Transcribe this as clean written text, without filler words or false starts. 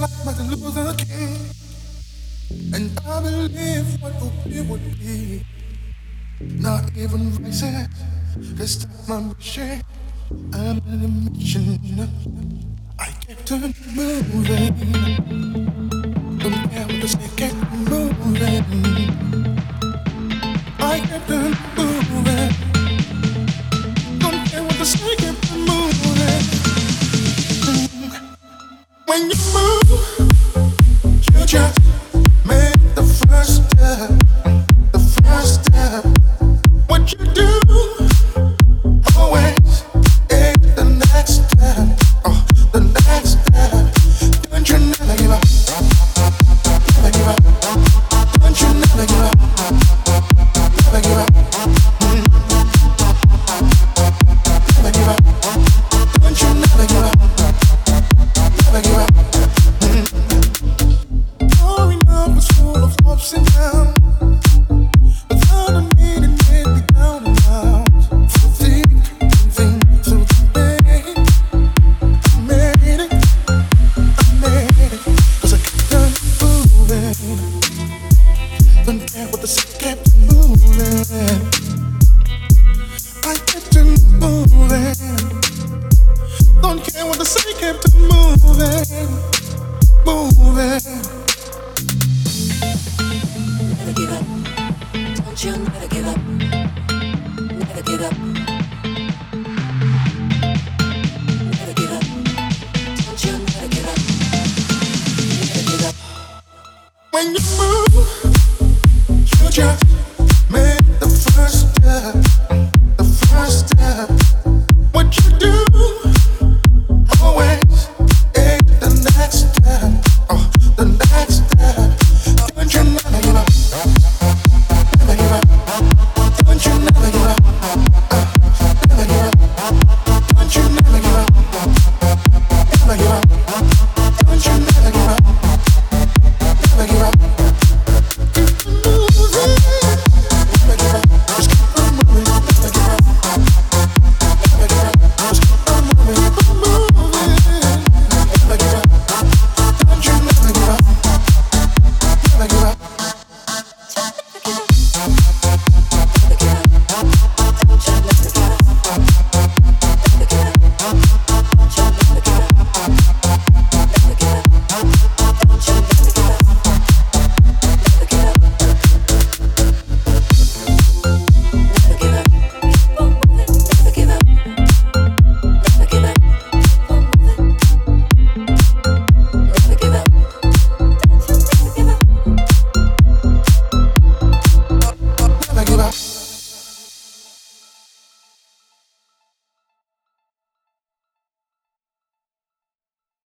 like Martin Luther King, and I believe what it would be. Not even voices can stop my wishing. I'm an emotion. I get to moving. Don't care what they say, get moving. I get to moving. Don't care what they say, get moving. When you move, you just make the first step. The first step. What you do always is the next step. Oh, the next step. Don't you never give up. Never give up. Don't you never give up. Never give up. Never give up. Don't you never give up. Never give up. Growing up was full of ups and downs. When you move, you just make the first step. The first step. What you do always is the next step. Oh, the next step. Don't you never give up. Never give up. Don't you never give up. Never give up. Don't you never give up. Never give up. Don't you never give up. Never give up. Keep moving. Never give up. Just keep on moving. Never give up. Never give up. Just keep on moving.